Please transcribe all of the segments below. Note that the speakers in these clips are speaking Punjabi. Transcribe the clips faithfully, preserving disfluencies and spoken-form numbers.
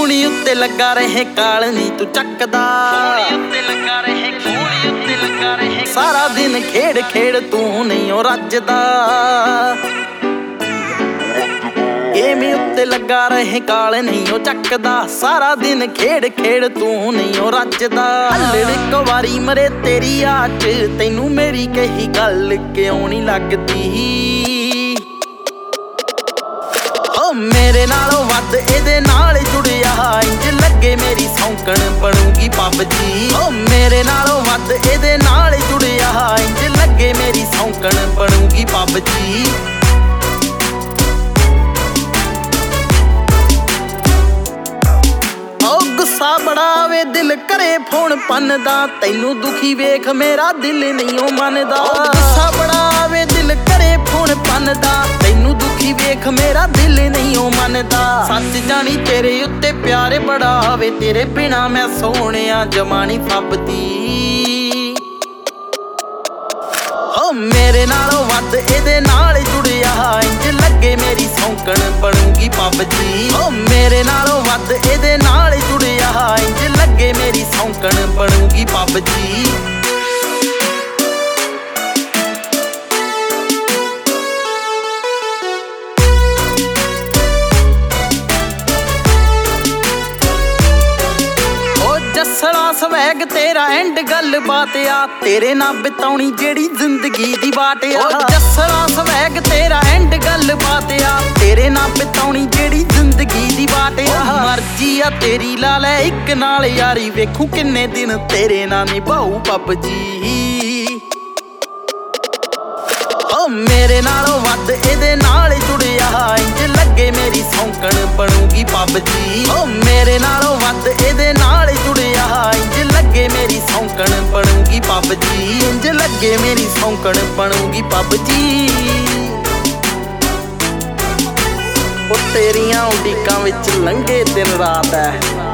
ਖੂਣੀ ਉੱਤੇ ਲੱਗਾ ਰਹੇ ਕਾਲ ਨੀ ਤੂੰ ਚੱਕਦਾ, ਖੂਣੀ ਉੱਤੇ ਲੱਗਾ ਰਹੇ ਖੂਣੀ ਉੱਤੇ ਲੱਗਾ ਰਹੇ ਸਾਰਾ ਦਿਨ ਖੇਡ ਖੇਡ ਤੂੰ ਨਹੀਂ ਓ ਰੱਜਦਾ। ਗੇਮ ਉੱਤੇ ਲੱਗਾ ਰਹੇ ਕਾਲ ਨਹੀਂ ਓ ਚੱਕਦਾ, ਸਾਰਾ ਦਿਨ ਖੇਡ ਖੇਡ ਤੂੰ ਨਹੀਂ ਓ ਰੱਜਦਾ। ਹੱਲੜ ਇੱਕ ਵਾਰੀ ਮਰੇ ਤੇਰੀ ਆਚ, ਤੈਨੂੰ ਮੇਰੀ ਕਹੀ ਗੱਲ ਕਿਉਂ ਨਹੀਂ ਲੱਗਦੀ। ਓ ਮੇਰੇ ਨਾਲੋਂ ਵੱਧ ਇਹਦੇ ਨਾਲ ਜੁੜਿਆ, ਇੰਜ ਲੱਗੇ ਮੇਰੀ ਸੌਂਕਣ ਬਣੂਗੀ ਪਬਜੀ। ਓ ਮੇਰੇ ਨਾਲੋਂ ਵੱਧ ਇਹਦੇ ਨਾਲ ਜੁੜਿਆ, ਇੰਜ ਲੱਗੇ ਮੇਰੀ ਸੌਂਕਣ ਬਣੂਗੀ ਪਬਜੀ। ਗੁੱਸਾ ਬੜਾ ਆਵੇ ਦਿਲ ਕਰੇ ਫੋਨ ਪੰਨਦਾ, ਤੈਨੂੰ ਦੁਖੀ ਵੇਖ ਮੇਰਾ ਦਿਲ ਨਹੀਂ ਓ ਮੰਨਦਾ। ਗੁੱਸਾ ਬੜਾ ਆਵੇ ਦਿਲ ਕਰੇ ਫੋਨ ਪੰਨਦਾ, ਤੈਨੂੰ ਦੁਖੀ ਵੇਖ ਮੇਰਾ ਦਿਲ ਨਹੀਂ ਓ ਮੰਨਦਾ। ਸੱਚ ਜਾਣੀ ਤੇਰੇ ਉੱਤੇ ਪਿਆਰ ਬੜਾ ਆਵੇ, ਤੇਰੇ ਬਿਨਾ ਮੈਂ ਸੋਹਣਿਆ ਜਮਾ ਨੀ ਫੱਬਦੀ। ਹੋ ਮੇਰੇ ਨਾਲੋਂ ਵੱਧ ਇਹਦੇ ਨਾਲ ਜੁੜਿਆ, ਇੰਜ ਲੱਗੇ ਮੇਰੀ ਸੌਂਕਣ ਬਣੂਗੀ ਪਬਜੀ। ਹੋ ਮੇਰੇ ਨਾਲੋਂ ਵੱਧ ਇਹਦੇ ਨਾਲ ਜੁੜਿਆ, ਇੰਜ ਲੱਗੇ ਮੇਰੀ ਸੌਂਕਣ ਬਣੂਗੀ ਪਬਜੀ। ਜੱਸੜਾ ਸਵੈਗ ਤੇਰਾ ਐਂਡ ਗੱਲ ਬਾਤ ਆ, ਤੇਰੇ ਨਾਲ ਬਿਤਾਉਣੀ ਜਿਹੜੀ ਜ਼ਿੰਦਗੀ ਦੀ ਬਾਟ ਆ। ਜੱਸੜਾ ਸਵੈਗ ਤੇਰਾ ਐਂਡ ਗੱਲ ਬਾਤ ਆ, ਤੇਰੇ ਨਾਲ ਬਿਤਾਉਣੀ ਜਿਹੜੀ ਜ਼ਿੰਦਗੀ ਦੀ ਬਾਟ ਆ। ਮਰਜ਼ੀ ਆ ਤੇਰੀ ਲਾ ਲੈ ਇੱਕ ਨਾਲ ਯਾਰੀ, ਵੇਖੂ ਕਿੰਨੇ ਦਿਨ ਤੇਰੇ ਨਾਲ ਨਿਭਾਊ ਪਬਜੀ। ਓ ਮੇਰੇ ਨਾਲੋਂ ਵੱਧ ਇਹਦੇ ਨਾਲ ਜੁੜਿਆ, ਇੰਜ ਲੱਗੇ ਮੇਰੀ ਸੌਂਕਣ ਬਣੂਗੀ ਪਬਜੀ। ਓ ਮੇਰੇ ਨਾਲੋਂ ਵੱਧ ਇਹਦੇ ਨਾਲ ਜੁੜਿਆ, ਇੰਜ ਲੱਗੇ ਮੇਰੀ ਸੌਂਕਣ ਬਣੂਗੀ ਪਬਜੀ। ਇੰਜ ਲੱਗੇ ਮੇਰੀ ਸੌਂਕਣ ਬਣੂਗੀ ਪਬਜੀ। ਉਹ ਤੇਰੀਆਂ ਉਡੀਕਾਂ ਵਿੱਚ ਲੰਘੇ ਦਿਨ ਰਾਤ ਐ,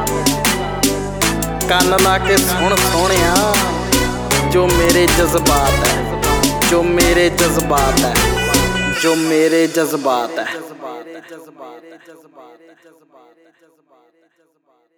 ਕੰਨ ਲਾ ਕੇ ਸੁਣ ਸੋਹਣਿਆ ਜੋ ਮੇਰੇ ਜਜ਼ਬਾਤ ਐ, ਜੋ ਮੇਰੇ ਜਜ਼ਬਾਤ ਹੈ, ਜੋ ਮੇਰੇ ਜਜ਼ਬਾਤ ਹੈ।